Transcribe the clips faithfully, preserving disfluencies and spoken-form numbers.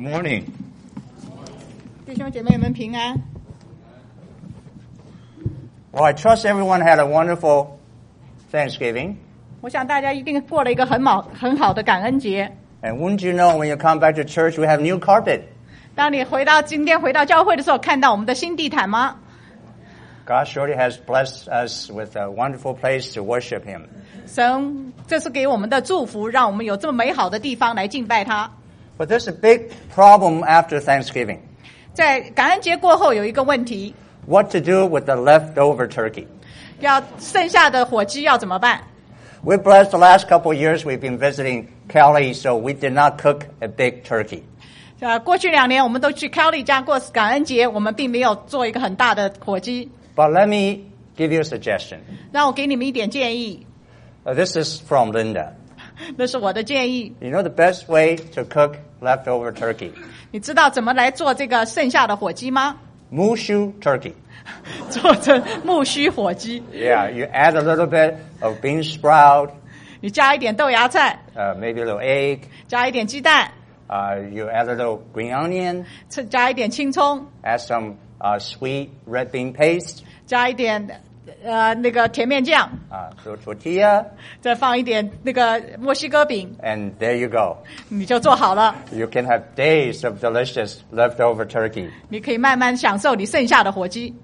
morning. 弟兄姐妹们平安。 Well, I trust everyone had a wonderful Thanksgiving. 我想大家一定过了一个很好很好的感恩节。 And wouldn't you know, when you come back to church, we have new carpet. 当你回到今天回到教会的时候，看到我们的新地毯吗？ God surely has blessed us with a wonderful place to worship Him. 神这是给我们的祝福，让我们有这么美好的地方来敬拜他。 But there's a big problem after Thanksgiving. 在感恩节过后有一个问题， What to do with the leftover turkey? 要剩下的火鸡要怎么办？ We're blessed the last couple of years we've been visiting Cali, so we did not cook a big turkey. 呃，过去两年我们都去 Kelly 家过感恩节，我们并没有做一个很大的火鸡。 But let me give you a suggestion. 让我给你们一点建议， Uh, this is from Linda. 那是我的建议。 You know the best way to cook leftover turkey? 你知道怎么来做这个剩下的火鸡吗？ Mushu turkey. 做成木须火鸡， Yeah, you add a little bit of bean sprout, 你加一点豆芽菜， uh, maybe a little egg. 加一点鸡蛋， Uh, you add a little green onion, 加一点青葱， add some uh, sweet red bean paste, 加一点呃那个甜面酱， uh, little tortilla, 再放一点那个墨西哥饼， and there you go. 你就做好了。 You can have days of delicious leftover turkey. 你可以慢慢享受你剩下的火鸡。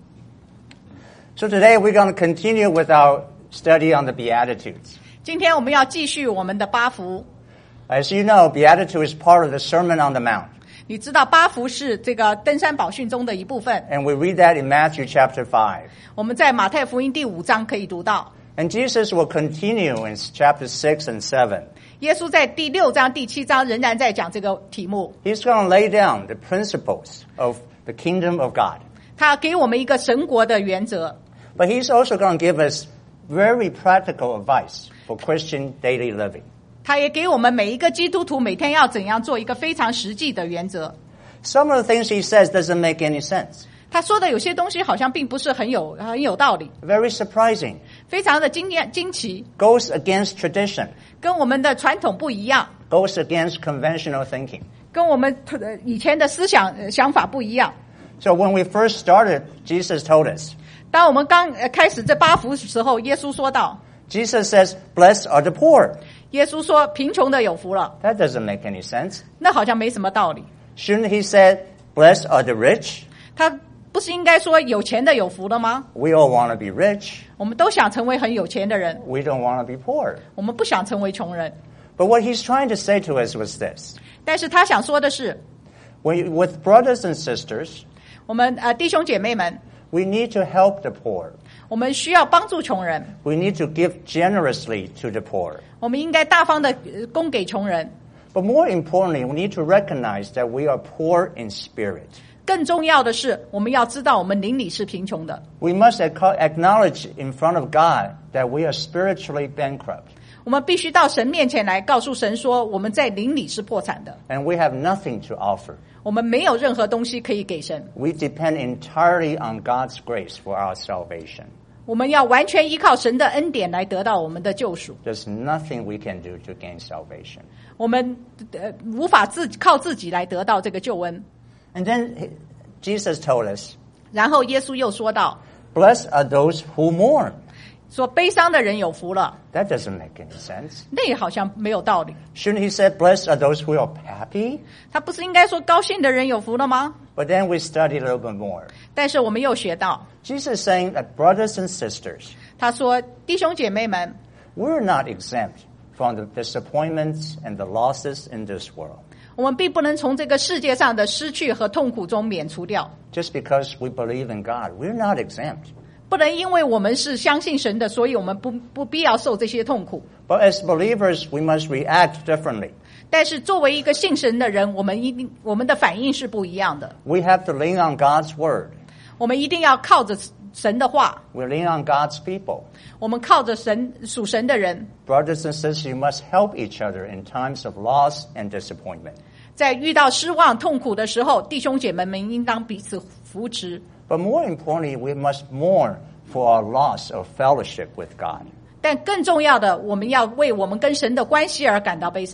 So today we're going to continue with our study on the Beatitudes. 今天我们要继续我们的八福。 As you know, Beatitude is part of the Sermon on the Mount. 你知道八福是这个登山宝训中的一部分， And we read that in Matthew chapter five. 我们在马太福音第五章可以读到。 And Jesus will continue in chapter six and seven. 耶稣在第六章、第七章仍然在讲这个题目， He's going to lay down the principles of the kingdom of God. 他给我们一个神国的原则。 But he's also going to give us very practical advice for Christian daily living. 他也给我们每一个基督徒每天要怎样做一个非常实际的原则。 Some of the things he says doesn't make any sense. 他说的有些东西好像并不是很有很有道理， Very surprising. 非常的惊艳惊奇， Goes against tradition. 跟我们的传统不一样， Goes against conventional thinking. 跟我们呃以前的思想、呃、想法不一样。 So when we first started, Jesus told us. 当我们刚呃开始这八福的时候，耶稣说道， Jesus says, blessed are the poor. 耶稣说贫穷的有福了， That doesn't make any sense. 那好像没什么道理。 Shouldn't he say, blessed are the rich? 他不是应该说有钱的有福了吗？ We all want to be rich. 我们都想成为很有钱的人， We don't want to be poor. 我们不想成为穷人。 But what he's trying to say to us was this. 但是他想说的是， When you, with brothers and sisters, 我们呃弟兄姐妹们， we need to help the poor. 我们需要帮助穷人， We need to give generously to the poor. 我们应该大方的呃供给穷人。 But more importantly, we need to recognize that we are poor in spirit. 更重要的是，我们要知道我们灵里是贫穷的。 We must acknowledge in front of God that we are spiritually bankrupt. 我们必须到神面前来告诉神说，我们在灵里是破产的， And we have nothing to offer. 我们没有任何东西可以给神。 We depend entirely on God's grace for our salvation. 我们要完全依靠神的恩典来得到我们的救赎。 There's nothing we can do to gain salvation. 我们呃无法自靠自己来得到这个救恩。 And then Jesus told us, 然后耶稣又说道， blessed are those who mourn. 说悲伤的人有福了， That doesn't make any sense. 那也好像没有道理。 Shouldn't he say, blessed are those who are happy? 他不是应该说高兴的人有福了吗？ But then we study a little bit more. 但是我们又学到， Jesus is saying that brothers and sisters, 他说弟兄姐妹们， we're not exempt from the disappointments and the losses in this world. 我们并不能从这个世界上的失去和痛苦中免除掉， Just because we believe in God, we're not exempt. 不能因为我们是相信神的，所以我们不不必要受这些痛苦。 But as believers, we must react differently. 但是作为一个信神的人，我们一定我们的反应是不一样的。 We have to lean on God's word. 我们一定要靠着神的话， We lean on God's people. 我们靠着神属神的人， Brothers and sisters, you must help each other in times of loss and disappointment. 在遇到失望、痛苦的时候，弟兄姐妹们应当彼此扶持。 But more importantly, we must mourn for our loss of fellowship with God. 但更重要的，我们要为我们跟神的关系而感到悲伤。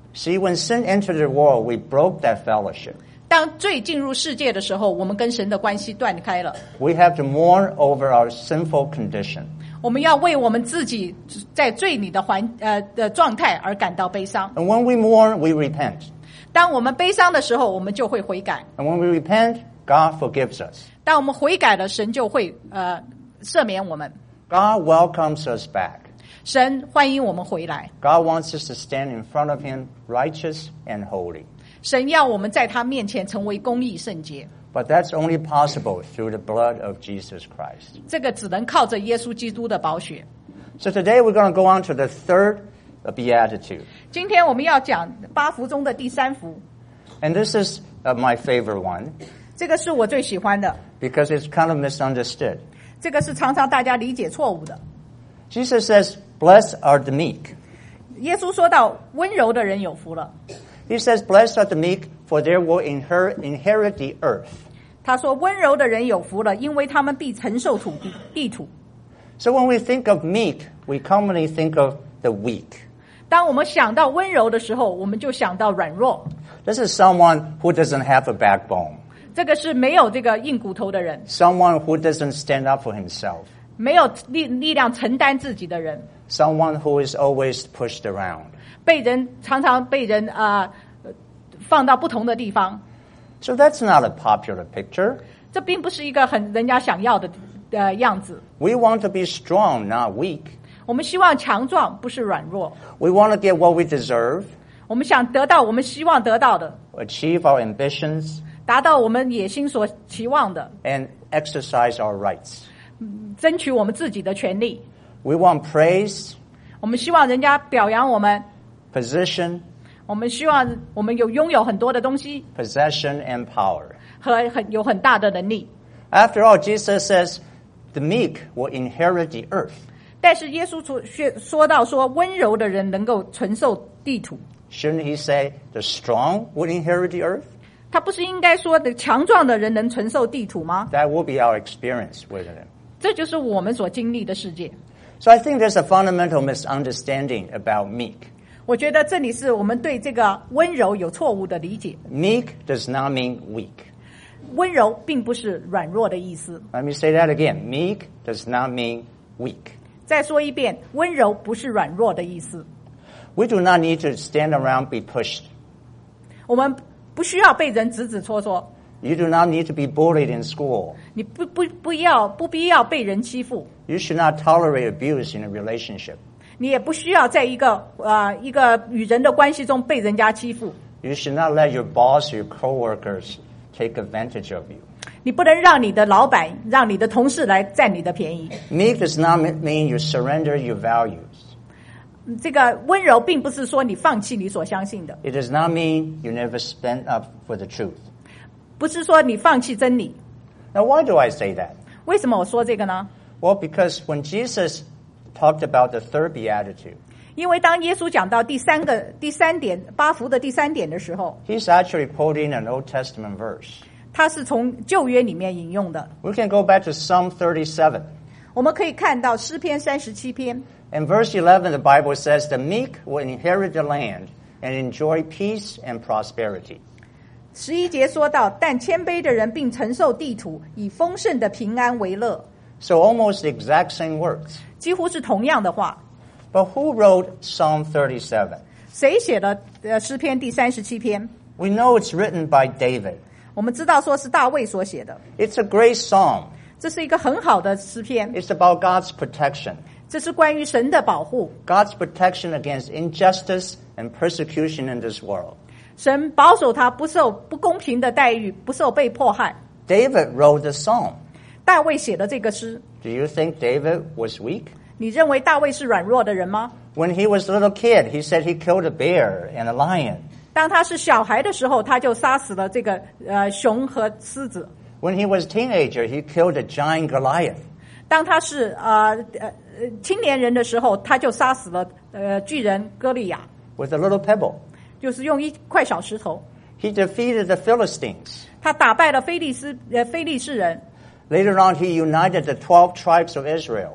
See, when sin entered the world, we broke that fellowship. 当罪进入世界的时候，我们跟神的关系断开了。 We have to mourn over our sinful condition. 我们要为我们自己在罪里的环呃的状态而感到悲伤。 And when we mourn, we repent. 当我们悲伤的时候，我们就会悔改。 And when we repent, God forgives us. 当我们悔改了，神就会呃赦免我们。 God welcomes us back. 神欢迎我们回来。 God wants us to stand in front of Him, righteous and holy. 神要我们在他面前成为公义圣洁。 But that's only possible through the blood of Jesus Christ. 这个只能靠着耶稣基督的宝血。 So today we're going to go on to the third beatitude. 今天我们要讲八福中的第三福。 And this is uh, my favorite one. 这个是我最喜欢的。 Because it's kind of misunderstood. 这个是常常大家理解错误的。 Jesus says, "Blessed are the meek." 耶稣说到，温柔的人有福了。 He says, "Blessed are the meek, for they will inherit, inherit the earth." 他说，温柔的人有福了，因为他们必承受土地地土。 So when we think of meek, we commonly think of the weak. 当我们想到温柔的时候，我们就想到软弱。 This is someone who doesn't have a backbone. 这个是没有这个硬骨头的人， Someone who doesn't stand up for himself. 没有力力量承担自己的人， Someone who is always pushed around. 被人常常被人啊、呃、放到不同的地方。 So that's not a popular picture. 这并不是一个很人家想要的呃样子。 We want to be strong, not weak. 我们希望强壮，不是软弱。 We want to get what we deserve, 我们想得到我们希望得到的， achieve our ambitions, 达到我们野心所期望的， and exercise our rights. 争取我们自己的权利。 We want praise, 我们希望人家表扬我们， position, 我们希望我们有拥有很多的东西 possession, and power. 和很有很大的能力。 After all, Jesus says, the meek will inherit the earth. 但是耶稣说说到说，温柔的人能够承受地土。 Shouldn't he say the strong will inherit the earth? 他不是应该说的强壮的人能承受地土吗？ That will be our experience with him. 这就是我们所经历的世界。 So I think there's a fundamental misunderstanding about meek. 我觉得这里是我们对这个温柔有错误的理解。 Meek does not mean weak. 温柔并不是软弱的意思。 Let me say that again. Meek does not mean weak. 再说一遍，温柔不是软弱的意思。 We do not need to stand around be pushed. 我们不需要被人指指戳戳， You do not need to be bullied in school. 你不不不要不必要被人欺负， You should not tolerate abuse in a relationship. 你也不需要在一个呃一个与人的关系中被人家欺负。 You should not let your boss or your coworkers take advantage of you. 你不能让你的老板、让你的同事来占你的便宜。 Meek does not mean you surrender your values. 这个温柔并不是说你放弃你所相信的， It does not mean you never stand up for the truth. 不是说你放弃真理。 Now, why do I say that? 为什么我说这个呢？ Well, because when Jesus talked about the third beatitude, 因为当耶稣讲到第三个第三点八福的第三点的时候， he's actually quoting an Old Testament verse. 他是从旧约里面引用的。 We can go back to Psalm thirty-seven. 我们可以看到诗篇三十七篇 In verse eleven, the Bible says, the meek will inherit the land and enjoy peace and prosperity. 十一节说到，但谦卑的人并承受地土，以丰盛的平安为乐。 So almost the exact same words. 几乎是同样的话。 But who wrote Psalm thirty-seven? 谁写了呃诗篇第三十七篇？ We know it's written by David. 我们知道说是大卫所写的， It's a great psalm. 这是一个很好的诗篇， It's about God's protection. 这是关于神的保护， God's protection against injustice and persecution in this world. 神保守他不受不公平的待遇，不受被迫害。 David wrote the psalm. 大卫写的这个诗， Do you think David was weak? 你认为大卫是软弱的人吗？ When he was a little kid, he said he killed a bear and a lion. 当他是小孩的时候，他就杀死了这个呃熊和狮子。 When he was a teenager, he killed a giant Goliath. 当他是呃呃青年人的时候，他就杀死了呃巨人歌利亚， with a little pebble. 就是用一块小石头。 He defeated the Philistines. 他打败了非利斯呃非利士人。 Later on, he united the twelve tribes of Israel.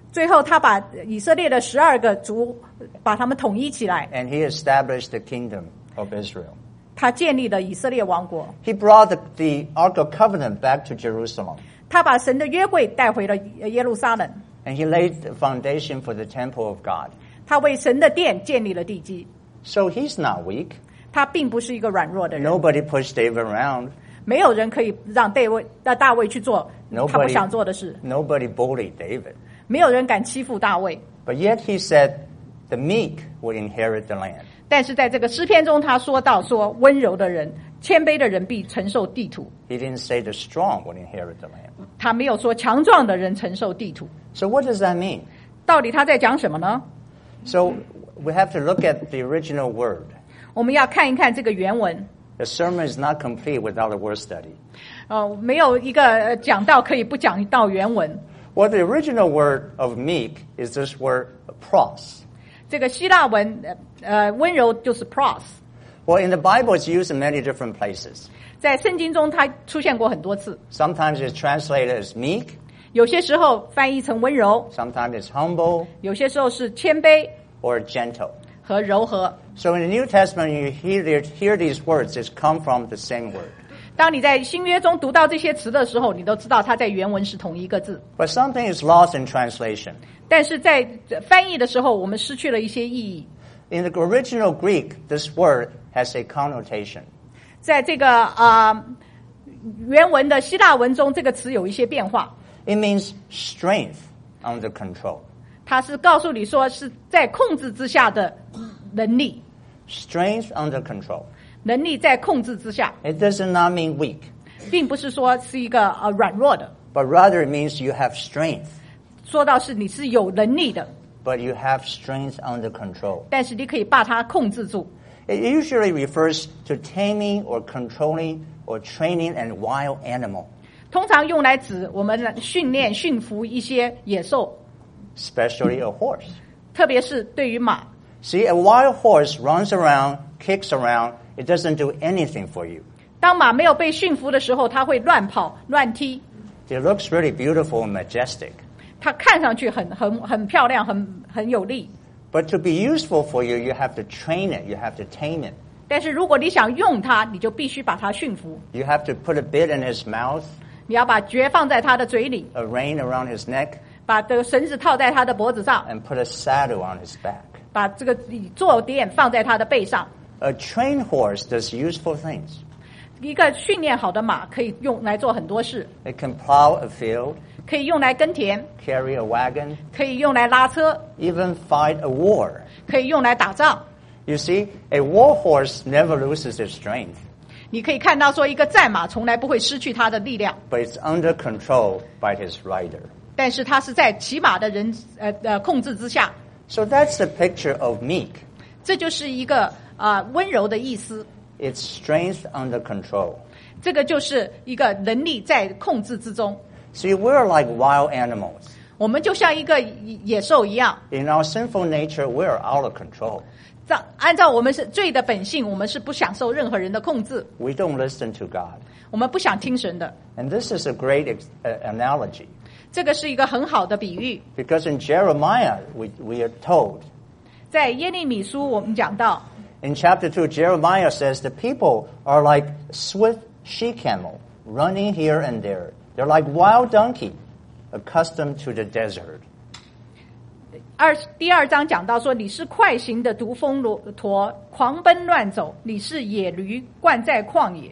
最后他把以色列的十二个族把他们统一起来， and he established the kingdom of Israel. 他建立了以色列王国， He brought the, the Ark of Covenant back to Jerusalem, 他把神的约柜带回了耶路撒冷， and he laid the foundation for the temple of God. 他为神的殿建立了地基。 So he's not weak. 他并不是一个软弱的人， Nobody pushed David around. 没有人可以让大卫让大卫去做他不 Nobody, 想做的事， nobody bullied David. 没有人敢欺负大卫。 But yet he said the meek would inherit the land. 但是在这个诗篇中，他说到说温柔的人、谦卑的人必承受地土， He didn't say the strong would inherit the land. 他没有说强壮的人承受地土。 So what does that mean? 到底他在讲什么呢？ So we have to look at the original word. 我们要看一看这个原文。 The sermon is not complete without a word study. 呃，没有一个呃讲道可以不讲到原文。 Well, the original word of meek is this word pros. 这个希腊文呃呃温柔就是 pros， Well, in the Bible, it's used in many different places. 在圣经中它出现过很多次， Sometimes it's translated as meek. 有些时候翻译成温柔， Sometimes it's humble 有些时候是谦卑 or gentle. 和柔和。 So in the New Testament, you hear, hear these words. It's come from the same word. 当你在新约中读到这些词的时候，你都知道它在原文是同一个字， But something is lost in translation. 但是在翻译的时候，我们失去了一些意义。 In the original Greek, this word has a connotation. 在这个啊、呃、原文的希腊文中，这个词有一些变化。 It means strength under control. 它是告诉你说是在控制之下的能力， Strength under control. 能力在控制之下， It does not mean weak, 并不是说是一个呃软弱的， but rather it means you have strength, 说到是你是有能力的， but you have strength under control. 但是你可以把它控制住。 It usually refers to taming or controlling or training a wild animal, 通常用来指我们训练、驯服一些野兽， especially a horse. 特别是对于马。 See, a wild horse runs around, kicks around, it doesn't do anything for you. 当马没有被驯服的时候，它会乱跑、乱踢， It looks really beautiful and majestic. 它看上去很很很漂亮，很很有力。 But to be useful for you, you have to train it, you have to tame it. 但是如果你想用它，你就必须把它驯服。 You have to put a bit in his mouth, 你要把角放在它的嘴里， a rein around his neck, 把这个绳子套在它的脖子上， and put a saddle on his back. 把这个坐垫放在它的背上。 A trained horse does useful things. 一个训练好的马可以用来做很多事， It can plow a field, 可以用来耕田， carry a wagon, 可以用来拉车， even fight a war. 可以用来打仗。 You see, a war horse never loses its strength, 你可以看到说，一个战马从来不会失去它的力量， but it's under control by his rider. 但是它是在骑马的人呃呃控制之下。 So that's the picture of meek. 这就是一个啊、呃、温柔的意思。 It's strength under control. 这个就是一个能力在控制之中。 See, we're like wild animals. 我们就像一个野兽一样， In our sinful nature, we're out of control. 照按照我们是罪的本性，我们是不享受任何人的控制， We don't listen to God. 我们不想听神的。 And this is a great ex- uh, analogy. 这个是一个很好的比喻。 Because in Jeremiah, we, we are told, 在耶利米书我们讲到， in chapter two, Jeremiah says the people are like swift she-camel, running here and there. They're like wild donkey, accustomed to the desert. 二第二章讲到说，你是快行的毒蜂骆驼，狂奔乱走；你是野驴，惯在旷野。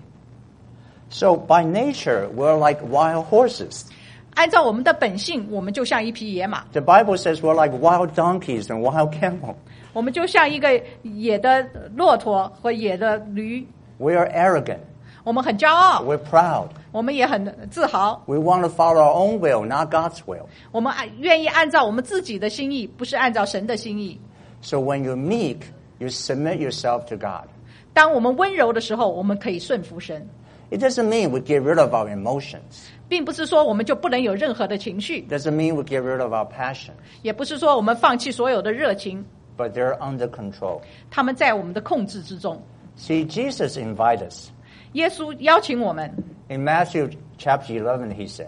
So by nature, we're like wild horses. 按照我们的本性，我们就像一匹野马， The Bible says we're like wild donkeys and wild camel. 我们就像一个野的骆驼和野的驴， We are arrogant. 我们很骄傲， We're proud. 我们也很自豪， We want to follow our own will, not God's will. 我们按愿意按照我们自己的心意，不是按照神的心意。 So when you're meek, you submit yourself to God. 当我们温柔的时候，我们可以顺服神， It doesn't mean we get rid of our emotions. 并不是说我们就不能有任何的情绪， It doesn't mean we get rid of our passion. 也不是说我们放弃所有的热情， But they're under control. 他们在我们的控制之中。 See, Jesus invited us. 耶稣邀请我们， In Matthew chapter eleven, he said,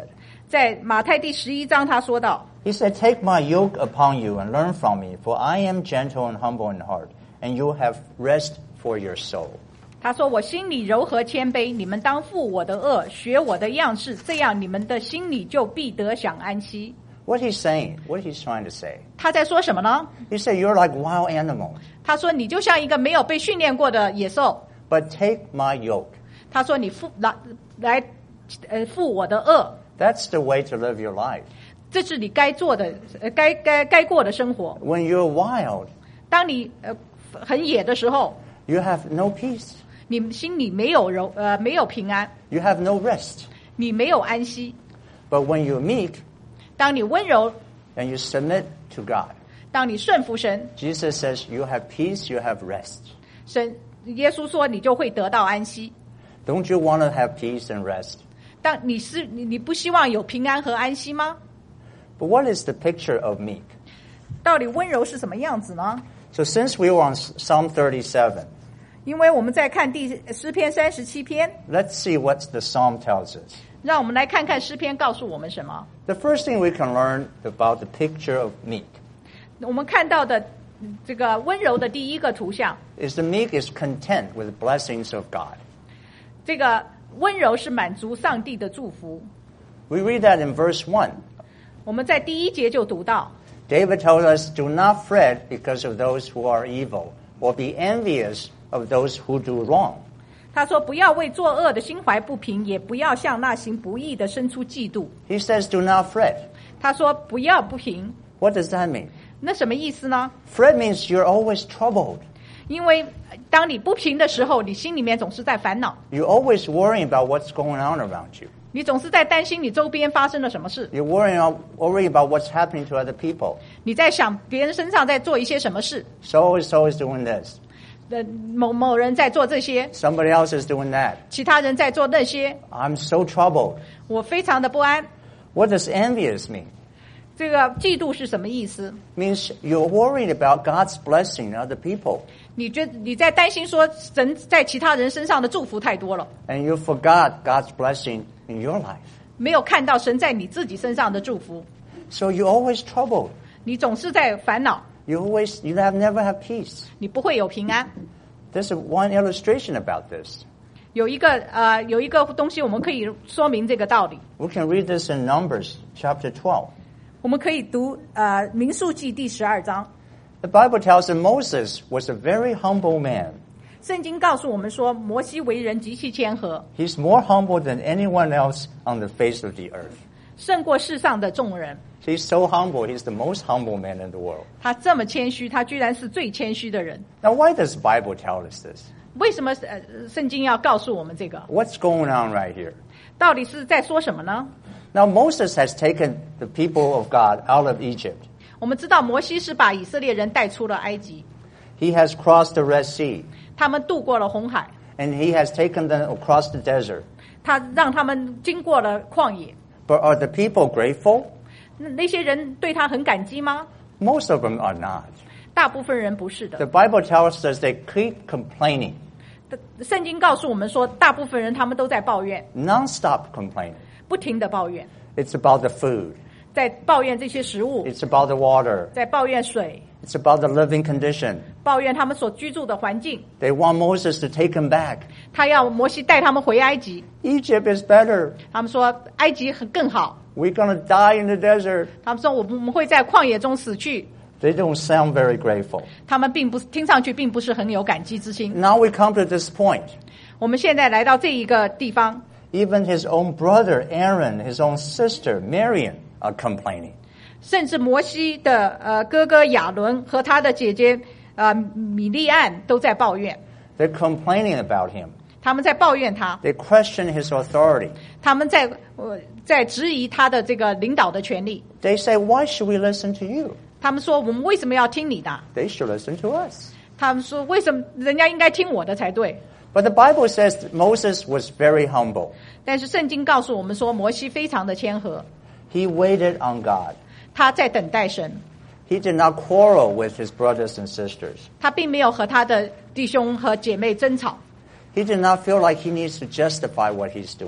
在马太第十一章他说到， He said, "Take my yoke upon you and learn from me, for I am gentle and humble in heart, and you have rest for your soul." 他说我心里柔和谦卑，你们当负我的恶，学我的样式，这样你们的心里就必得享安息。 What he's saying, what he's trying to say. 他在说什么呢？ He said, "You're like wild animals, 他说你就像一个没有被训练过的野兽。 but take my yoke." 他说你负来来呃负我的恶， That's the way to live your life. 这是你该做的呃该该该过的生活。 When you're wild, 当你呃很野的时候， you have no peace. 你心里没有柔呃没有平安， You have no rest. 你没有安息。 But when you're meek 当你温柔， and you submit to God, 当你顺服神， Jesus says you have peace, you have rest. 神耶稣说你就会得到安息。 Don't you want to have peace and rest? 当你是你你不希望有平安和安息吗？ But what is the picture of meek? 到底温柔是什么样子呢？ So since we were on Psalm thirty-seven, 因为我们在看第诗篇三十七篇， let's see what the psalm tells us. 让我们来看看诗篇告诉我们什么。 The first thing we can learn about the picture of meek 我们看到的这个温柔的第一个图像， is the meek is content with blessings of God. 这个温柔是满足上帝的祝福。 We read that in verse one. 我们在第一节就读到， David tells us, "Do not fret because of those who are evil, or be envious of those who do wrong." 他说不要为作恶的心怀不平，也不要向那行不义的生出嫉妒。 He says, "Do not fret." 他说不要不平， What does that mean? 那什么意思呢？ Fret means you're always troubled. 因为当你不平的时候，你心里面总是在烦恼， You're always worrying about what's going on around you. 你总是在担心你周边发生了什么事， You're worrying, worrying about what's happening to other people. 你在想别人身上在做一些什么事， So is so is doing this. 呃，某某人在做这些， Somebody else is doing that. 其他人在做那些， I'm so troubled. 我非常的不安。 What does envious mean? 这个嫉妒是什么意思？ Means you're worried about God's blessing in other people. 你觉你在担心说神在其他人身上的祝福太多了， And you forgot God's blessing in your life. 没有看到神在你自己身上的祝福， So you're always troubled. 你总是在烦恼， You always, you have never have peace. 你不会有平安。 There's a, one illustration about this. 有一个呃有一个东西我们可以说明这个道理， We can read this in Numbers chapter twelve. 我们可以读呃民数记第十二章。 The Bible tells us Moses was a very humble man. 圣经告诉我们说，摩西为人极其谦和， He's more humble than anyone else on the face of the earth. 胜过世上的众人。 He's so humble. He's the most humble man in the world. 他这么谦虚，他居然是最谦虚的人。 Now, why does the Bible tell us this? 为什么呃圣经要告诉我们这个？ What's going on right here? 到底是在说什么呢？ Now, Moses has taken the people of God out of Egypt. 我们知道摩西是把以色列人带出了埃及， He has crossed the Red Sea, 他们渡过了红海， and he has taken them across the desert. 他让他们经过了旷野。 But are the people grateful? 那那些人对他很感激吗？ Most of them are not. 大部分人不是的。 The Bible tells us they keep complaining, 圣经告诉我们说，大部分人他们都在抱怨， non-stop complaining. 不停的抱怨， It's about the food. 在抱怨这些食物， It's about the water. 在抱怨水， It's about the living condition. 抱怨他们所居住的环境。 They want Moses to take them back. 他要摩西带他们回埃及， Egypt is better. 他们说埃及很更好， We're going to die in the desert. 他们说我们我们会在旷野中死去。 They don't sound very grateful. 他们并不听上去并不是很有感激之心。 Now we come to this point. 我们现在来到这一个地方， Even his own brother Aaron, his own sister Miriam are complaining. 甚至摩西的呃哥哥亚伦和他的姐姐呃米利暗都在抱怨， They're complaining about him. 他们在抱怨他， They question his authority. 他们在呃在质疑他的这个领导的权利。 They say, why should we listen to you? 他们说我们为什么要听你的？ They should listen to us. 他们说为什么人家应该听我的才对？ But the Bible says that Moses was very humble. 但是圣经告诉我们说，摩西非常的谦和， He waited on God. 他在等待神， He did not quarrel with his brothers and sisters. 他并没有和他的弟兄和姐妹争吵， He did not feel like he needs to justify what he's doing.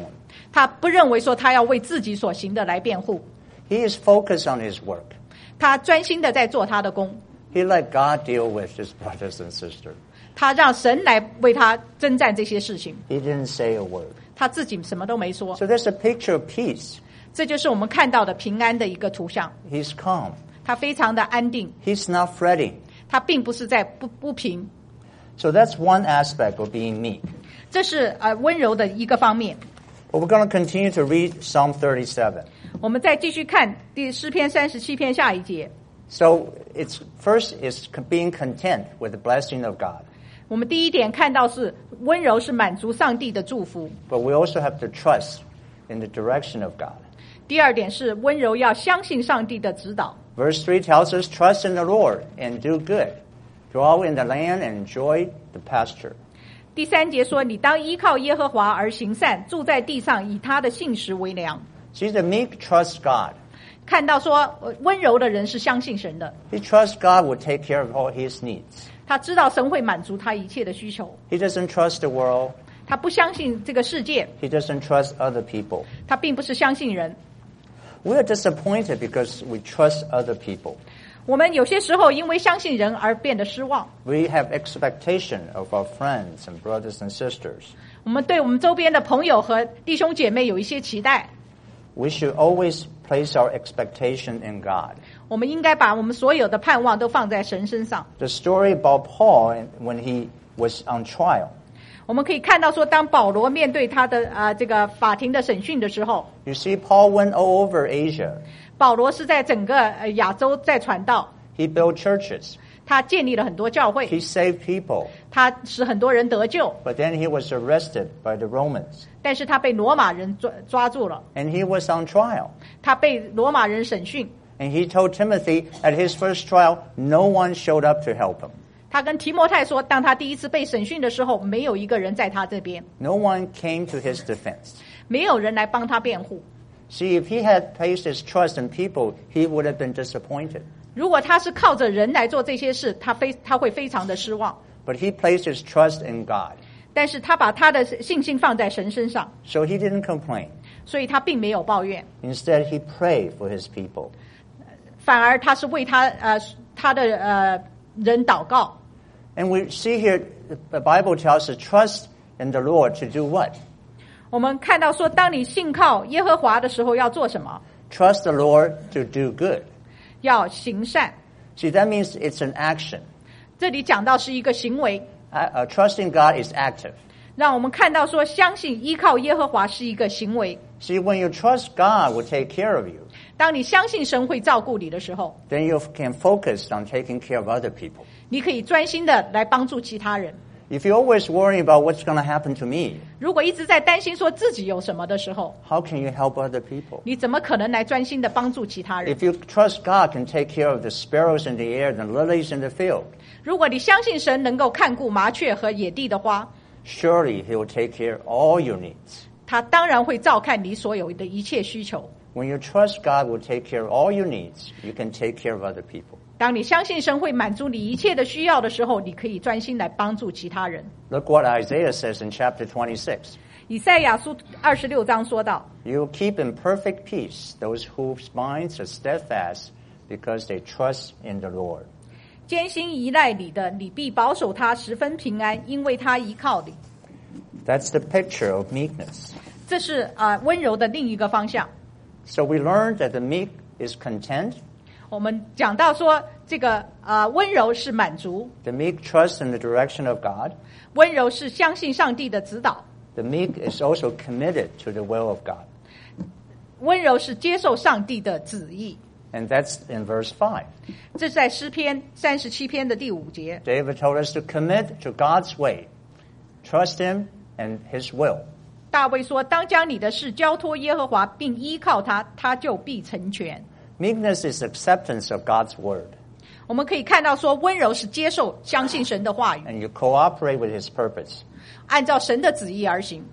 他不认为说他要为自己所行的来辩护， He is focused on his work. 他专心的在做他的工， He let God deal with his brothers and sisters. 他让神来为他征战这些事情， He didn't say a word. 他自己什么都没说。 So there's a picture of peace. 这就是我们看到的平安的一个图像。 He's calm. 他非常的安定， He's not fretting. 他并不是在不不平。 So that's one aspect of being meek. 这是呃温柔的一个方面。 But we're going to continue to read Psalm thirty-seven. 我们再继续看第诗篇三十七篇下一节。 So it's first is being content with the blessing of God. 我们第一点看到是温柔是满足上帝的祝福， But we also have to trust in the direction of God. 第二点是温柔要相信上帝的指导。 Verse three tells us, trust in the Lord and do good. Dwell in the land and enjoy the pasture. 第三节说，你当依靠耶和华而行善，住在地上，以他的信实为粮。 See, the meek trusts God. 看到说，呃温柔的人是相信神的， He trusts God will take care of all his needs. 他知道神会满足他一切的需求， He doesn't trust the world. 他不相信这个世界， He doesn't trust other people. 他并不是相信人。 We are disappointed because we trust other people. 我们有些时候因为相信人而变得失望， We have expectation of our friends and brothers and sisters. 我们对我们周边的朋友和弟兄姐妹有一些期待， We should always place our expectation in God. 我们应该把我们所有的盼望都放在神身上。 The story about Paul and when he was on trial. 我们可以看到说，当保罗面对他的啊、呃、这个法庭的审讯的时候， You see, Paul went all over Asia. 保罗是在整个呃亚洲在传道， He built churches. 他建立了很多教会， He saved people. 他使很多人得救， But then he was arrested by the Romans. 但是他被罗马人抓抓住了， And he was on trial. 他被罗马人审讯。 And he told Timothy at his first trial, no one showed up to help him. 他跟提摩太说，当他第一次被审讯的时候，没有一个人在他这边， No one came to his defense. 没有人来帮他辩护。 See, if he had placed his trust in people, he would have been disappointed. 如果他是靠着人来做这些事，他非他会非常的失望。 But he placed his trust in God. 但是他把他的信心放在神身上， So he didn't complain. 所以他并没有抱怨， Instead, he prayed for his people. 反而他是为他呃他的呃人祷告。 And we see here, the Bible tells us, trust in the Lord to do what? 我们看到说，当你信靠耶和华的时候，要做什么？ Trust the Lord to do good. 要行善。 See, that means it's an action. 这里讲到是一个行为， Uh, uh, trusting God is active. 让我们看到说，相信依靠耶和华是一个行为。 See, when you trust God will take care of you, 当你相信神会照顾你的时候， then you can focus on taking care of other people. 你可以专心的来帮助其他人。 If you always worry about what's going to happen to me, 如果一直在担心说自己有什么的时候， how can you help other people? 你怎么可能来专心的帮助其他人？ If you trust God can take care of the sparrows in the air, the lilies in the field, 如果你相信神能够看顾麻雀和野地的花， surely He will take care of all your needs. 他当然会照看你所有的一切需求。 When you trust God will take care of all your needs, you can take care of other people. 当你相信神会满足你一切的需要的时候，你可以专心来帮助其他人。 Look what Isaiah says in chapter twenty-six. 以赛亚书二十六章说到， You will keep in perfect peace those whose minds are steadfast because they trust in the Lord. 艰辛依赖你的，你必保守他十分平安，因为他依靠你。 That's the picture of meekness. 这是啊、呃、温柔的另一个方向。 So we learned that the meek is content. 我们讲到说，这个啊、呃、温柔是满足， The meek trusts in the direction of God. 温柔是相信上帝的指导， The meek is also committed to the will of God. 温柔是接受上帝的旨意。 And that's in verse five. 这是在诗篇三十七篇的第五节。 David told us to commit to God's way. Trust Him and His will. 大卫说：“当将你的事交托耶和华，并依靠他，他就必成全。” Meekness is acceptance of God's word. 我们可以看到说，温柔是接受、相信神的话语， And you cooperate with His purpose. 按照神的旨意而行。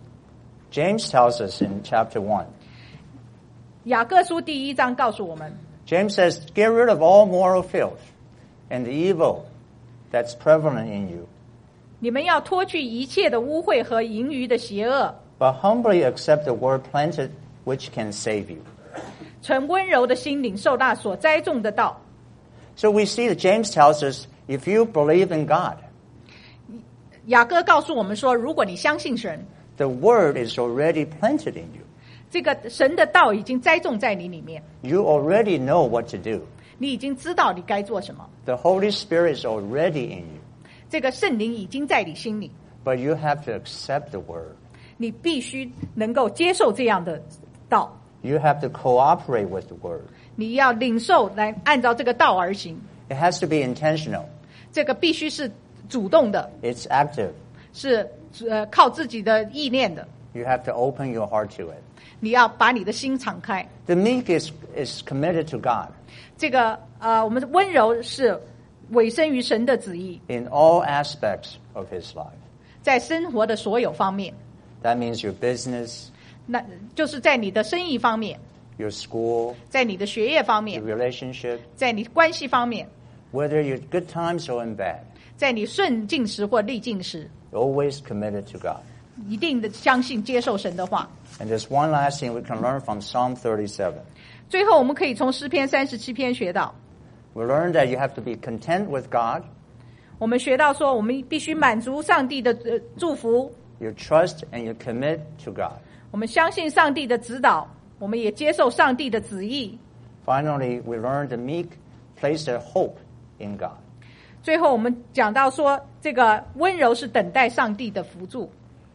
James tells us in chapter one. 雅各书第一章告诉我们， James says, get rid of all moral filth and the evil that's prevalent in you. 你们要脱去一切的污秽和盈余的邪恶， but humbly accept the word planted which can save you. 存温柔的心领受那所栽种的道。 So we see that James tells us, if you believe in God, 雅各告诉我们说，如果你相信神， the word is already planted in you. 这个神的道已经栽种在你里面， You already know what to do. 你已经知道你该做什么。 The Holy Spirit is already in you. 这个圣灵已经在你心里， But you have to accept the word. 你必须能够接受这样的道， You have to cooperate with the word. 你要领受来按照这个道而行。 It has to be intentional. 这个必须是主动的， It's active. 是呃靠自己的意念的。 You have to open your heart to it. 你要把你的心敞开。 The meek is, is committed to God 这个呃，我们的温柔是委身于神的旨意， in all aspects of his life. 在生活的所有方面， That means your business, 那就是在你的生意方面， your school, 在你的学业方 your 面， relationship, 在你关系方面， whether you're good times or in bad, 在你顺境时或逆境时， always committed to God. 一定的相信接受神的话。 And there's one last thing we can learn from Psalm thirty-seven. 最后，我们可以从诗篇三十七篇学到， We learn that you have to be content with God. 我们学到说，我们必须满足上帝的呃祝福， You trust and you commit to God. 我们相信上帝的指导，我们也接受上帝的旨意。 Finally, we learn the meek place their hope in God. 最后，我们讲到说，这个温柔是等待上帝的扶助，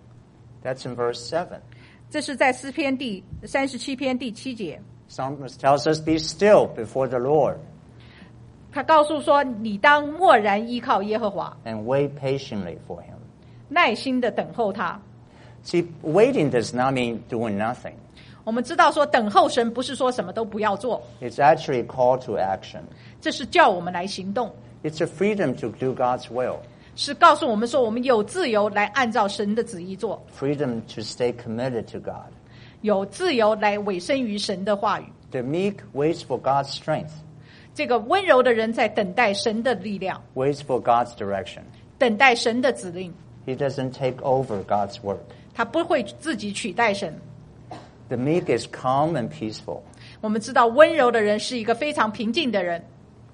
That's in verse seven. 这是在诗篇第三十七篇第七节。 Psalmist tells us, be still before the Lord 他告诉说，你当默然依靠耶和华， and wait patiently for him. 耐心的等候他。 See, waiting does not mean doing nothing. 我们知道说，等候神不是说什么都不要做， It's actually a call to action. 这是叫我们来行动， It's a freedom to do God's will, 是告诉我们说，我们有自由来按照神的旨意做， freedom to stay committed to God. 有自由来委身于神的话语。 The meek waits for God's strength, 这个温柔的人在等待神的力量， waits for God's direction. 等待神的指令， He doesn't take over God's work. 他不会自己取代神。 The meek is calm and peaceful. 我们知道温柔的人是一个非常平静的人。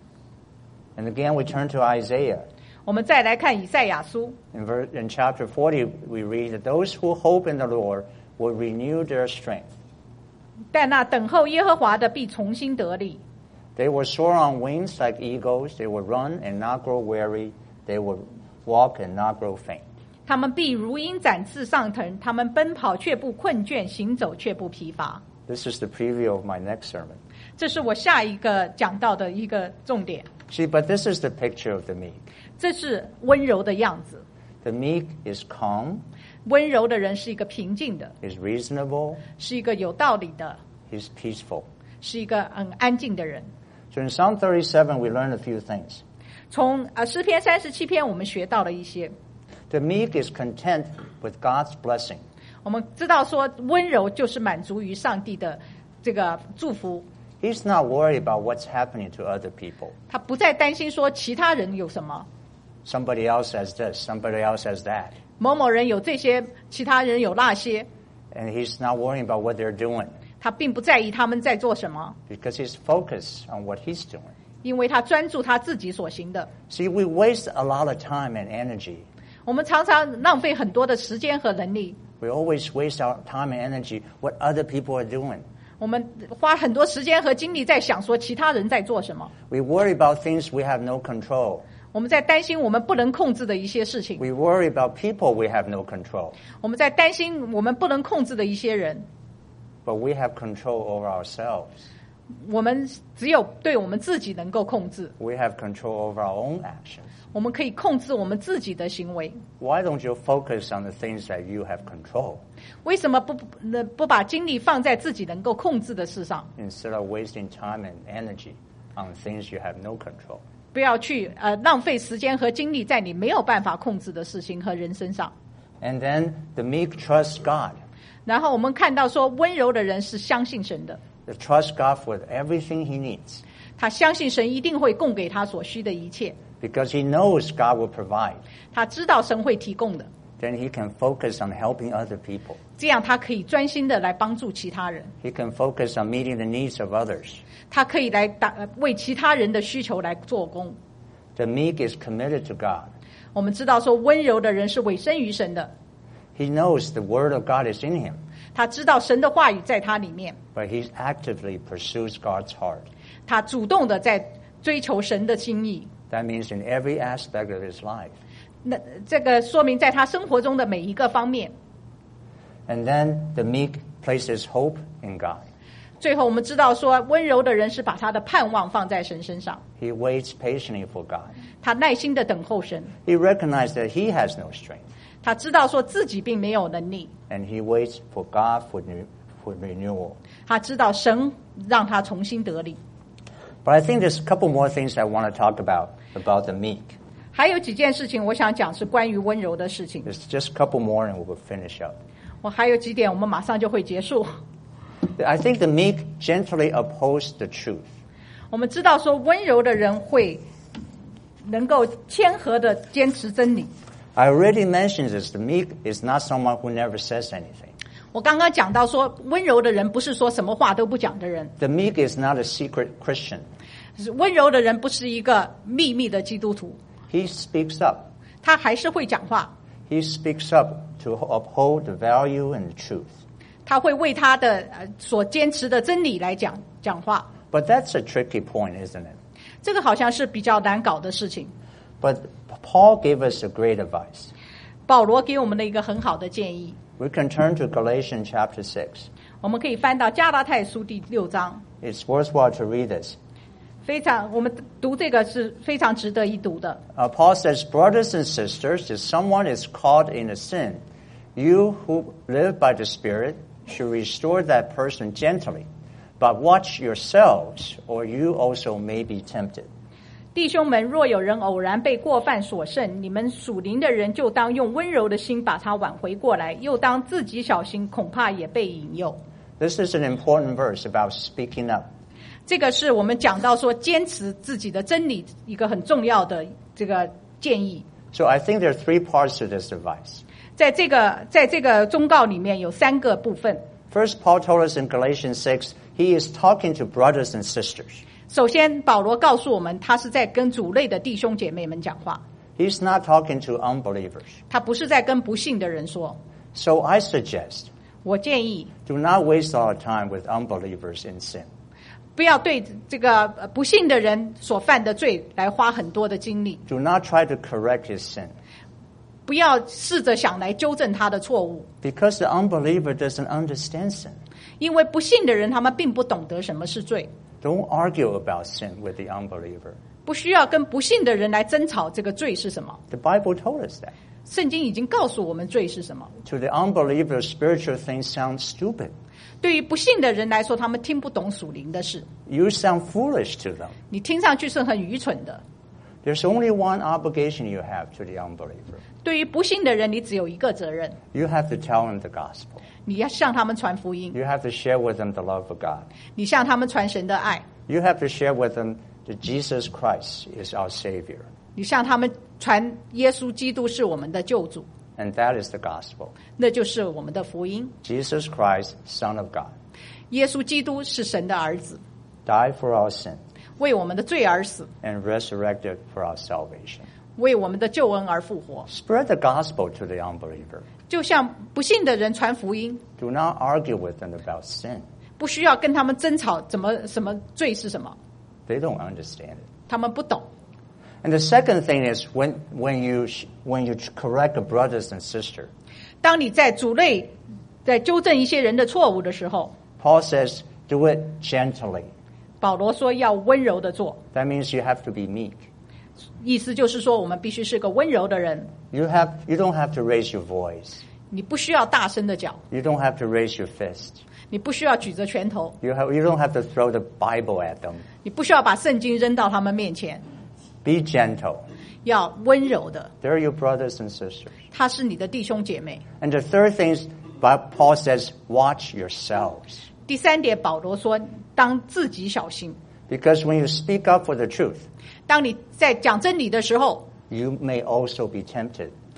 And again, we turn to Isaiah. 我们再来看以赛亚书， In, ver- in chapter forty, we read that those who hope in the Lord will renew their strength. 但那等候耶和华的必重新得力， They will soar on wings like eagles. They will run and not grow weary. They will walk and not grow faint. 他们必如鹰展翅上腾，他们奔跑却不困倦，行走却不疲乏。 This is the preview of my next sermon. 这是我下一个讲到的一个重点。 See, but this is the picture of the meek. 这是温柔的样子。 The meek is calm, 温柔的人是一个平静的， is reasonable, 是一个有道理的， is peaceful. 是一个很安静的人。 So in Psalm thirty-seven, we learn a few things. 从呃诗篇三十七篇，我们学到了一些。 The meek is content with God's blessing. 我们知道说，温柔就是满足于上帝的这个祝福， He's not worried about what's happening to other people. 他不再担心说其他人有什么， Somebody else has this, somebody else has that. 某某人有这些，其他人有那些， And he's not worrying about what they're doing 他并不在意他们在做什么， because he's focused on what he's doing. 因为他专注他自己所行的。 See, we waste a lot of time and energy. 我们常常浪费很多的时间和能力， We always waste our time and energy what other people are doing. 我们花很多时间和精力在想说其他人在做什么， We worry about things we have no control. 我们在担心我们不能控制的一些事情， We worry about people we have no control. 我们在担心我们不能控制的一些人， But we have control over ourselves. 我们只有对我们自己能够控制， We have control over our own actions. 我们可以控制我们自己的行为。 Why don't you focus on the things that you have control 为什么不不不把精力放在自己能够控制的事上？ instead of wasting time and energy on things you have no control? 不要去呃浪费时间和精力在你没有办法控制的事情和人身上。 And then the meek trust God. 然后我们看到说，温柔的人是相信神的， They trust God with everything he needs 他相信神一定会供给他所需的一切， because he knows God will provide. 他知道神会提供的。 then he can focus on helping other people. 这样他可以专心的来帮助其他人， He can focus on meeting the needs of others. 他可以来打为其他人的需求来做工。 The meek is committed to God. 我们知道说温柔的人是委身于神的， He knows the word of God is in him, 他知道神的话语在他里面， but he actively pursues God's heart. 他主动的在追求神的心意。 That means in every aspect of his life. 那这个说明在他生活中的每一个方面。 And then the meek places hope in God. 最后我们知道说温柔的人是把他的盼望放在神身上， He waits patiently for God. 他耐心的等候神， He recognizes that he has no strength, 他知道说自己并没有能力， and he waits for God for, new, for renewal. 他知道神让他重新得力。 But I think there's a couple more things I want to talk about, about the meek. 还有几件事情我想讲是关于温柔的事情， There's just a couple more and we'll finish up. 我还有几点我们马上就会结束。 I think the meek gently oppose the truth. 我们知道说温柔的人会能够谦和的坚持真理。 I already mentioned this. The meek is not someone who never says anything. 我刚刚讲到说温柔的人不是说什么话都不讲的人， The meek is not a secret Christian. 温柔的人不是一个秘密的基督徒， He speaks up. 他还是会讲话， He speaks up to uphold the value and the truth. 他会为他的呃所坚持的真理来讲讲话。 But that's a tricky point, isn't it? 这个好像是比较难搞的事情。 But Paul gave us a great advice. 保罗给我们的一个很好的建议， We can turn to Galatians chapter six. 我们可以翻到加拉太书第六章， It's worthwhile to read this. 非常我们读这个是非常值得一读的。 Uh, Paul says, Brothers and sisters, if someone is caught in a sin, you who live by the Spirit should restore that person gently. But watch yourselves, or you also may be tempted. 弟兄们，若有人偶然被过犯所胜，你们属灵的人就当用温柔的心把他挽回过来，又当自己小心，恐怕也被引诱。 This is an important verse about speaking up. 这个是我们讲到说坚持自己的真理一个很重要的这个建议。 So I think there are three parts to this advice. 在这个在这个忠告里面有三个部分。 First, Paul told us in Galatians six, he is talking to brothers and sisters. 首先，保罗告诉我们，他是在跟主内的弟兄姐妹们讲话， He's not talking to unbelievers. 他不是在跟不信的人说。 So I suggest, 我建议 do not waste our time with unbelievers in sin. 不要对这个呃不信的人所犯的罪来花很多的精力， Do not try to correct his sin. 不要试着想来纠正他的错误， Because the unbeliever doesn't understand sin. 因为不信的人他们并不懂得什么是罪， Don't argue about sin with the unbeliever. 不需要跟不信的人来争吵这个罪是什么。 The Bible told us that. 圣经已经告诉我们罪是什么。 To the unbeliever, spiritual things sound stupid. 对于不信的人来说，他们听不懂属灵的事， You sound foolish to them. 你听上去是很愚蠢的。 There's only one obligation you have to the unbeliever. 对于不信的人，你只有一个责任， You have to tell them the gospel. 你要向他们传福音， You have to share with them the love of God. 你向他们传神的爱， You have to share with them that Jesus Christ is our Savior. 你向他们传耶稣基督是我们的救主， And that is the gospel. 那就是我们的福音。 Jesus Christ, Son of God, 耶稣基督是神的儿子， died for our sin 为我们的罪而死， and resurrected for our salvation. 为我们的救恩而复活。 Spread the gospel to the unbeliever. 就像不信的人传福音， Do not argue with them about sin. 不需要跟他们争吵怎么什么罪是什么， They don't understand it. 他们不懂。 And the second thing is when, when, you, when you correct a brothers and sister, 当你在主内在纠正一些人的错误的时候， Paul says, do it gently. 保罗说要温柔的做， That means you have to be meek. 意思就是说我们必须是个温柔的人， You, have, you don't have to raise your voice. 你不需要大声的讲， You don't have to raise your fist. 你不需要举着拳头， You, have, you don't have to throw the Bible at them. 你不需要把圣经扔到他们面前， Be gentle. 要温柔的。 They're your brothers and sisters. 他是你的弟兄姐妹。 And the third thing is, Paul says, watch yourselves. 第三点，保罗说当自己小心， Because when you speak up for the truth, 当你在讲真理的时候， you may also be tempted.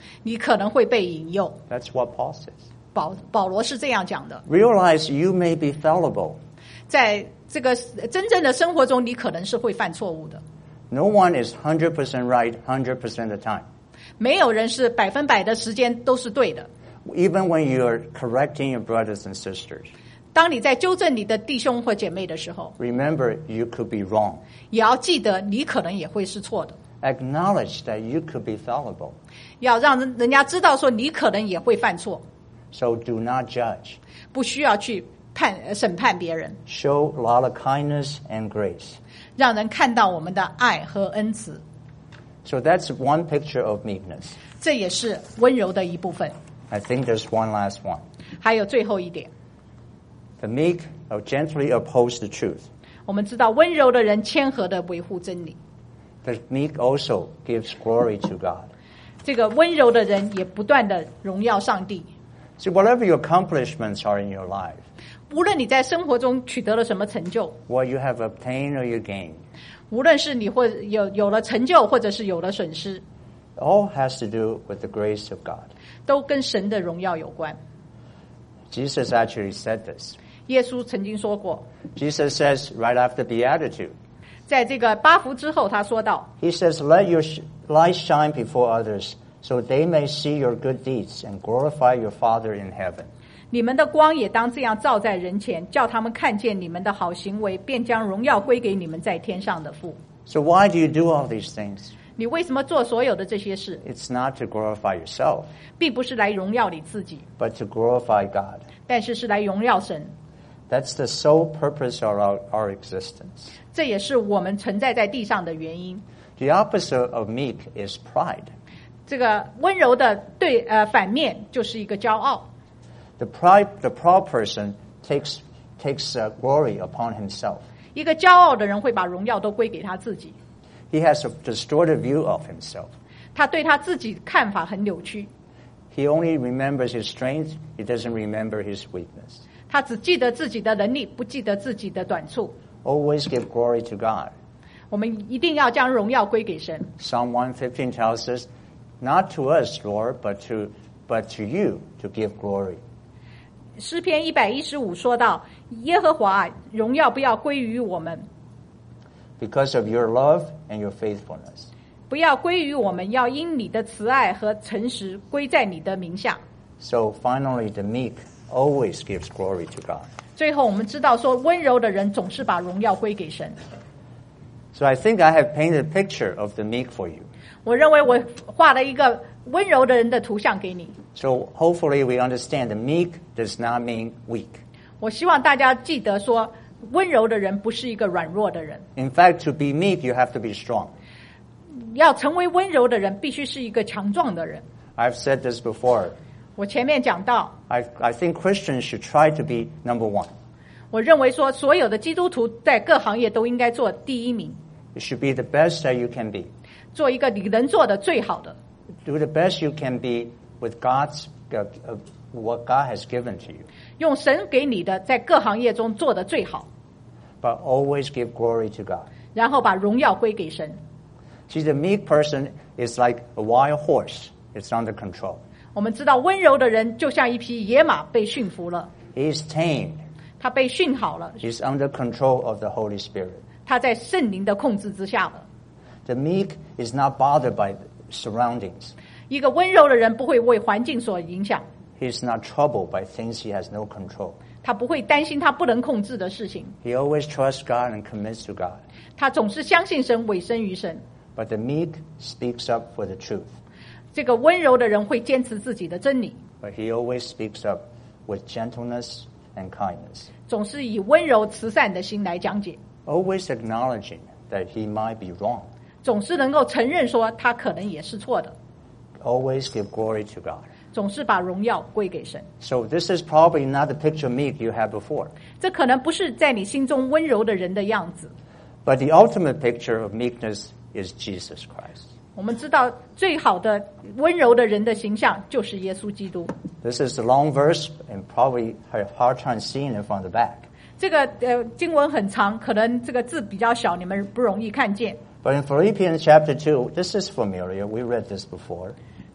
你可能会被引诱。 That's what Paul says. 保保罗是这样讲的， Realize you may be fallible. 在这个真正的生活中，你可能是会犯错误的。 No one is one hundred percent right one hundred percent of the time. 没有人是百分百的时间都是对的。 Even when you're correcting your brothers and sisters, 当你在纠正你的弟兄或姐妹的时候， remember you could be wrong. 也要记得你可能也会是错的。 Acknowledge that you could be fallible. 要让人人家知道说你可能也会犯错， So do not judge. 不需要去判呃审判别人， Show a lot of kindness and grace. 让人看到我们的爱和恩慈。 So that's one picture of meekness. 这也是温柔的一部分。 I think there's one last one. 还有最后一点， The meek will gently oppose the truth. 我们知道温柔的人谦和的维护真理， The meek also gives glory to God. 这个温柔的人也不断的荣耀上帝。 See, whatever your accomplishments are in your life, 无论你在生活中取得了什么成就， what you have obtained or you gained, 无论是你或有有了成就，或者是有了损失， all has to do with the grace of God. 都跟神的荣耀有关。 Jesus actually said this. 耶稣曾经说过， Jesus says right after Beatitude, 在这个八福之后，他说道， He says, Let your sh- light shine before others, so they may see your good deeds and glorify your Father in heaven. 你们的光也当这样照在人前，叫他们看见你们的好行为，便将荣耀归给你们在天上的父。 So why do you do all these things? 你为什么做所有的这些事？ It's not to glorify yourself, 并不是来荣耀你自己， but to glorify God. 但是是来荣耀神。 That's the sole purpose of our, our existence. 这也是我们存在在地上的原因。 The opposite of meek is pride. 这个温柔的对呃反面就是一个骄傲。 The pride, the proud person takes takes uh, glory upon himself. 一个骄傲的人会把荣耀都归给他自己， He has a distorted view of himself. 他对他自己看法很扭曲， He only remembers his strength. He doesn't remember his weakness. 他只记得自己的能力，不记得自己的短处。 Always give glory to God. 我们一定要将荣耀归给神。 Psalm one fifteen tells us, not to us, Lord, but to but to you to give glory. 诗篇一百一十五说到：耶和华啊，荣耀不要归于我们， Because of your love and your faithfulness. 不要归于我们，要因你的慈爱和诚实归在你的名下。 So finally, the meek always gives glory to God. 最后，我们知道说，温柔的人总是把荣耀归给神。 So I think I have painted a picture of the meek for you. 我认为我画了一个温柔的人的图像给你。 So hopefully we understand the meek does not mean weak. 我希望大家记得说，温柔的人不是一个软弱的人。 In fact, to be meek, you have to be strong. 要成为温柔的人，必须是一个强壮的人。 I've said this before. 我前面讲到， I, I think Christians should try to be number one. 我认为说，所有的基督徒在各行业都应该做第一名， You should be the best that you can be. 做一个你能做的最好的， Do the best you can be with God's uh, uh, what God has given to you. 用神给你的，在各行业中做的最好， But always give glory to God. 然后把荣耀归给神。 See, the meek person is like a wild horse. It's under control. 我们知道，温柔的人就像一匹野马被驯服了， He is tamed. 他被训好了， He's under control of the Holy Spirit. 他在圣灵的控制之下了。 The meek is not bothered by surroundings. 一个温柔的人不会为环境所影响， He is not troubled by things he has no control. 他不会担心他不能控制的事情， He always trusts God and commits to God. 他总是相信神，委身于神。 But the meek speaks up for the truth. 这个温柔的人会坚持自己的真理， But he always speaks up with gentleness and kindness. 总是以温柔慈善的心来讲解， Always acknowledging that he might be wrong. 总是能够承认说他可能也是错的， Always give glory to God. 总是把荣耀归给神。 So this is probably not the picture of meek you had before. 这可能不是在你心中温柔的人的样子。 But the ultimate picture of meekness is Jesus Christ. 我们知道最好的温柔的人的形象就是耶稣基督。 This is a long verse and probably have a hard time seeing it from the back. 这个呃经文很长，可能这个字比较小，你们不容易看见。 But in Philippians chapter two, this is familiar. We read this before.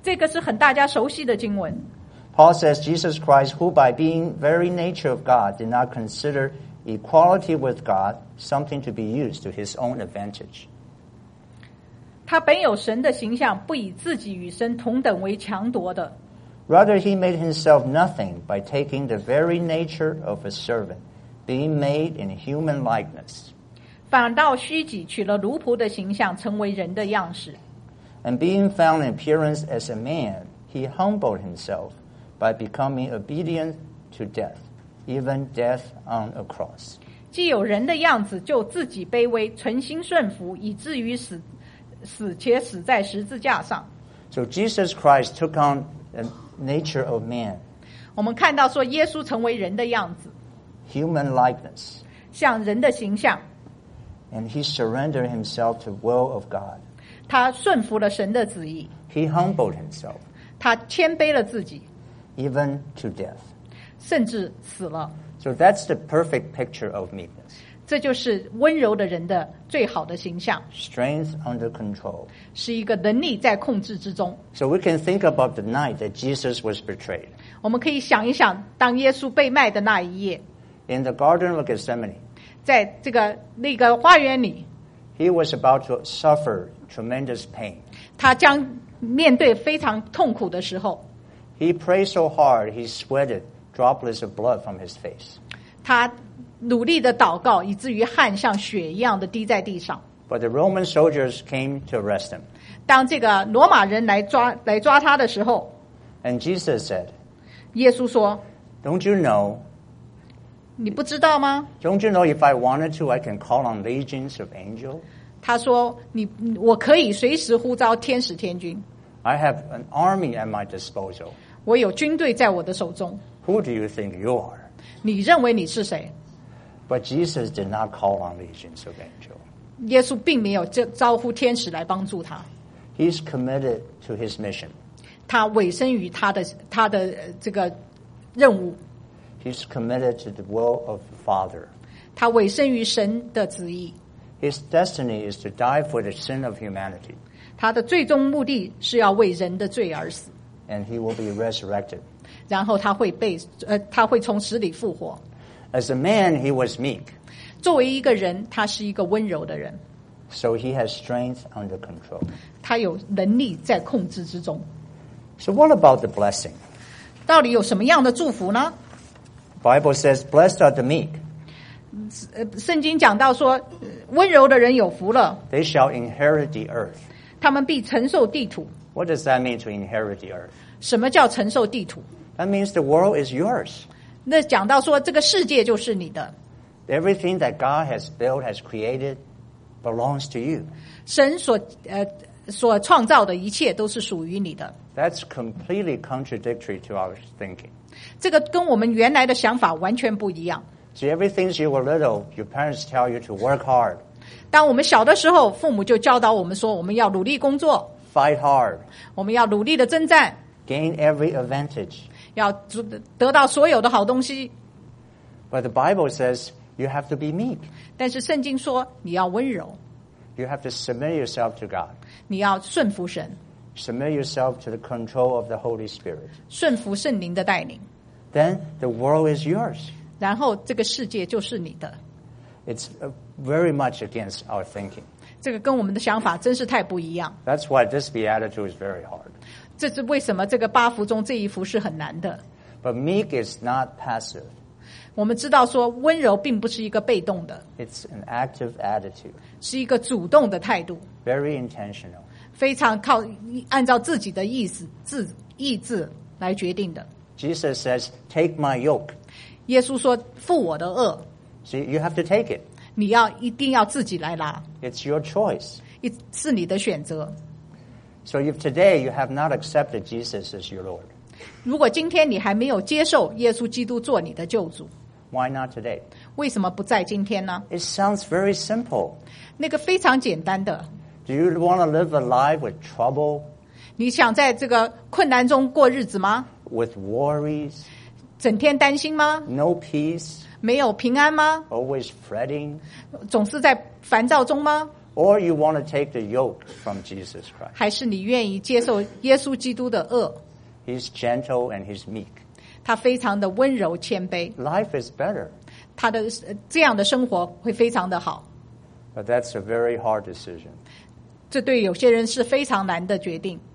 这个是很大家熟悉的经文。 Paul says Jesus Christ, who by being very nature of God did not consider equality with God something to be used to his own advantage. 他本有神的形象，不以自己与神同等为强夺的。 Rather, he made himself nothing by taking the very nature of a servant, being made in human likeness. 反倒虚己，取了奴仆的形象，成为人的样式。 And being found in appearance as a man, he humbled himself by becoming obedient to death, even death on a cross. 既有人的样子，就自己卑微，存心顺服，以至于死，死且死在十字架上。 So Jesus Christ took on the nature of man. 我们看到说，耶稣成为人的样子， Human likeness. 像人的形象， And he surrendered himself to the will of God. 他顺服了神的旨意， He humbled himself, 他谦卑了自己， even to death. 甚至死了。 So that's the perfect picture of meekness. 这就是温柔的人的最好的形象， Strength under control. 是一个能力在控制之中。 So we can think about the night that Jesus was betrayed. 我们可以想一想，当耶稣被卖的那一夜， In the Garden of Gethsemane, 在这个那个花园里， he was about to suffer tremendous pain. 他将面对非常痛苦的时候， He prayed so hard, he sweated droplets of blood from his face. 他努力的祷告，以至于汗像血一样的滴在地上。 But the Roman soldiers came to arrest him. 当这个罗马人来抓来抓他的时候， And Jesus said, 耶稣说 Don't you know, 你不知道吗？ don't you know if I wanted to, I can call on legions of angels? 他说你我可以随时呼召天使天军， I have an army at my disposal. 我有军队在我的手中。 Who do you think you are? 你认为你是谁？ But Jesus did not call on legions of angels. 耶稣并没有招招呼天使来帮助他， He's committed to his mission. 他委身于他的他的呃这个任务， He's committed to the will of the Father. 他委身于神的旨意。 His destiny is to die for the sin of humanity, 他的最终目的是要为人的罪而死， and he will be resurrected. 然后他会被呃他会从死里复活。 As a man, he was meek, 作为一个人，他是一个温柔的人， so he has strength under control. 他有能力在控制之中。 So what about the blessing? 到底有什么样的祝福呢？ Bible says, blessed are the meek. 呃，圣经讲到说，呃温柔的人有福了， They shall inherit the earth. 他们必承受地土。 What does that mean to inherit the earth? 什么叫承受地土？ That means the world is yours. 那讲到说，这个世界就是你的， Everything that God has built, has created, belongs to you. 神所呃所创造的一切都是属于你的。 That's completely contradictory to our thinking. 这个跟我们原来的想法完全不一样。 See, ever since you were little, your parents tell you to work hard, 当我们小的时候，父母就教导我们说，我们要努力工作， fight hard, 我们要努力的征战， gain every advantage. 要得到所有的好东西。 But the Bible says you have to be meek. 但是圣经说，你要温柔， You have to submit yourself to God. 你要顺服神， Submit yourself to the control of the Holy Spirit. 顺服圣灵的带领， Then the world is yours. 然后这个世界就是你的。 It's uh, very much against our thinking. 这个跟我们的想法真是太不一样。 That's why this beatitude is very hard. 这是为什么这个八福中这一福是很难的。 But meek is not passive. 我们知道说，温柔并不是一个被动的， It's an active attitude, 是一个主动的态度， very intentional. 非常靠按照自己的意思、自意志来决定的。 Jesus says, take my yoke. 耶稣说：“负我的恶， See, you have to take it. 你要一定要自己来拿， It's your choice. 一是你的选择。 So if today you have not accepted Jesus as your Lord, 如果今天你还没有接受耶稣基督做你的救主， why not today? 为什么不在今天呢？ It sounds very simple. 那个非常简单的， Do you want to live a life with trouble, 你想在这个困难中过日子吗？ with worries, 整天担心吗？ no peace, 没有平安吗？ always fretting? 总是在烦躁中吗？ or you want to take the yoke from Jesus Christ. 还是你愿意接受耶稣基督的恶？ He's gentle and he's meek. 他非常的温柔谦卑， Life is better, 他的呃这样的生活会非常的好。 but that's a very hard decision. 这对有些人是非常难的决定。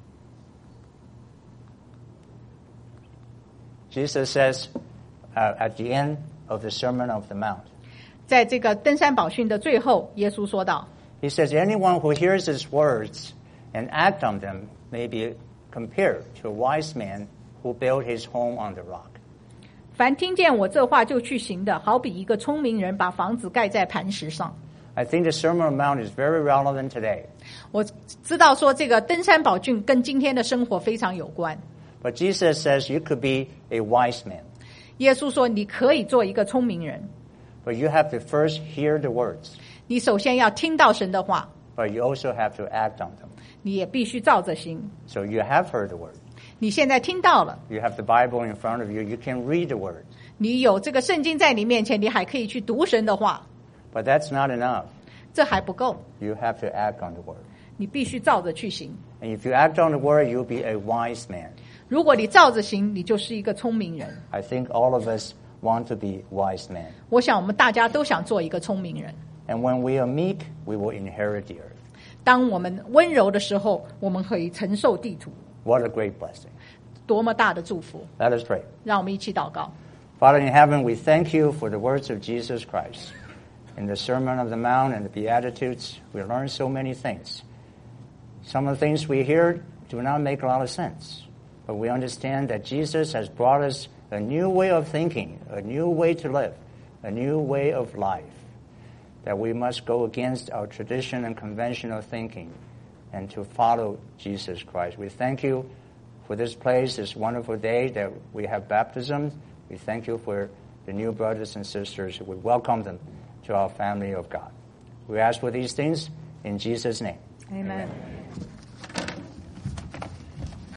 Jesus says uh, at the end of the Sermon of the Mount, 在这个登山宝训的最后，耶稣说道 he says, anyone who hears his words and act on them may be compared to a wise man who built his home on the rock. 凡听见我这话就去行的，好比一个聪明人把房子盖在磐石上。 I think the Sermon on the Mount is very relevant today. 我知道说这个登山宝训跟今天的生活非常有关。 But Jesus says you could be a wise man, 耶稣说你可以做一个聪明人， but you have to first hear the words, 你首先要听到神的话， but you also have to act on them. 你也必须照着行。 So you have heard the word. 你现在听到了， You have the Bible in front of you. You can read the word. 你有这个圣经在你面前，你还可以去读神的话， But that's not enough. 这还不够， You have to act on the word. 你必须照着去行。 And if you act on the word, you'll be a wise man. 如果你照着行，你就是一个聪明人。 I think all of us want to be wise men. 我想我们大家都想做一个聪明人。 And when we are meek, we will inherit the earth. 当我们温柔的时候，我们可以承受地土， What a great blessing. 多么大的祝福！ Let us pray. 让我们一起祷告。 Father in heaven, we thank you for the words of Jesus Christ. In the Sermon of the Mount and the Beatitudes, we learn so many things. Some of the things we hear do not make a lot of sense. But we understand that Jesus has brought us a new way of thinking, a new way to live, a new way of life. That we must go against our tradition and conventional thinking and to follow Jesus Christ. We thank you for this place, this wonderful day that we have baptism. We thank you for the new brothers and sisters. We welcome them to our family of God. We ask for these things in Jesus' name. Amen.